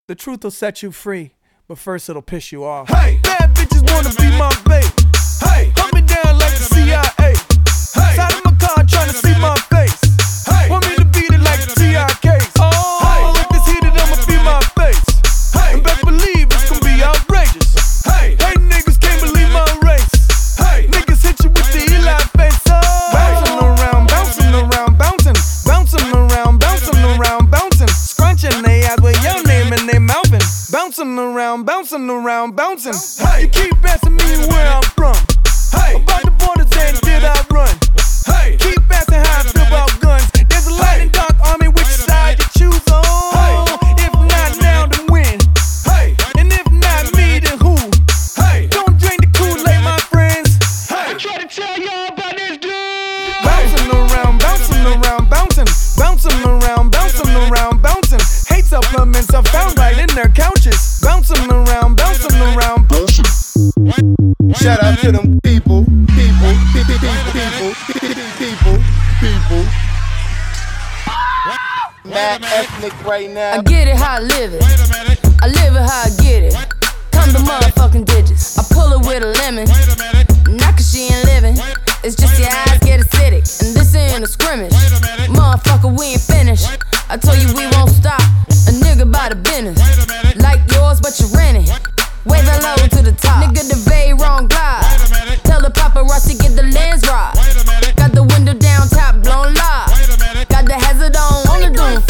The truth will set you free, but first it'll piss you off. Hey, bad bitches wanna be my babe. Hey, hunt me down like the CIA. Hey, side of my car tryna see my face. Hey, want me to beat it like the TIKs. Oh, hey, like this heated, I'ma be my face. Hey, and best believe it's gonna be outrageous. Hey, niggas can't believe my race. Hey, niggas hit you with the Eli face. Oh, bouncing around, bouncing around, bouncing, bouncing around, bouncing around, bouncing, scrunching they eyes with your name and they mouthing. Bouncing around, bouncing around, bouncing. Hey, you keep asking me where I'm from. Hey, about the borders and did I run? Hey, keep asking how I feel about guns. There's a light and dark army, which side you choose on? Hey, if not now, then when? Hey, and if not me, then who? Hey, don't drink the Kool-Aid, my friends. Hey, I try to tell y'all about this dude. Bouncing around, bouncing around, bouncing, bouncing around, bouncing around, bouncing. Hate supplements I found right in their couches. Bouncing around, bouncing around, bouncing. Shout out to them people. Mad ethnic right now. I get it how I live it. I live it how I get it. Come the motherfucking digits. I pull it with a lemon. Not cause she ain't living. It's just your eyes get acidic. And this ain't a scrimmage. Motherfucker, we ain't finished. I told you we won't stop. A nigga by the business. Like yours, but you rent it. Wave it low to the top. Nigga, the very wrong glide. Tell the paparazzi get the lens right. Got the window down, top blown live. Got the hazard on the Doom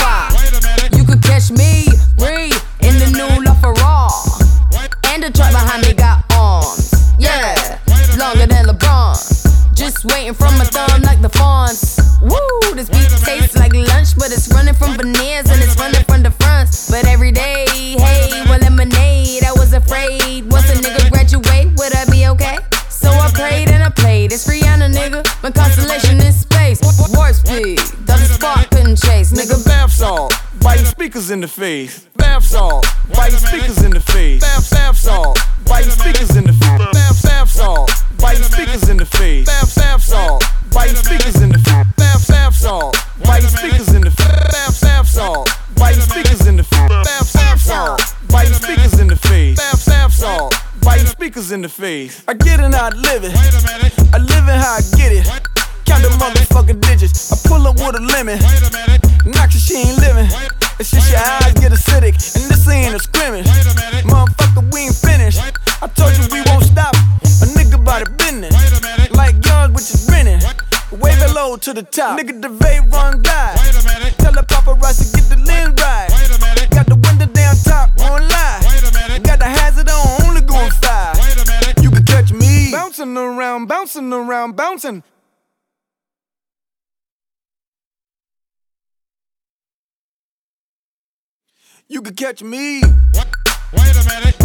5. You could catch me, breathe, in the new LaFerrari. And the truck behind me got arms. Yeah, longer than LeBron. Just waiting from my thumb like the fawns. Woo, this beat tastes like lunch, but it's running from veneers and it's running from the fronts. But every day, hey, well, lemonade. I was afraid once a nigga graduate, would I be okay? So I prayed and I played. It's Rihanna, nigga. My constellation in space. Warp speed, the spark couldn't chase, nigga. Bath salt, biting speakers in the face. Bath salt, biting speakers in the face. Bath salt, biting speakers in the face. Bath salt, biting speakers in the face. Bath salt, biting speakers in the face. Bath salt, biting speakers in the face. Bath salt, biting speakers in the face. Bath salt, biting speakers in the face. Bath salt, biting speakers in the face. I get it how I live it. I live it how I get it. Count the motherfucking digits. I pull up with a lemon. Knock she ain't living. It's just your eyes get acidic. And this ain't a scrimmage. Motherfucker, we ain't finished. I told you we won't stop. A nigga by the business. Like yours, which is renting. Wave it low to the top. Nigga, the vape run guy. Tell the paparazzi get the lens right. Got the window down top, won't lie. Got the hazard on, only going 5. You can catch me bouncing around, bouncing around, bouncing. You could catch me. Wait a minute.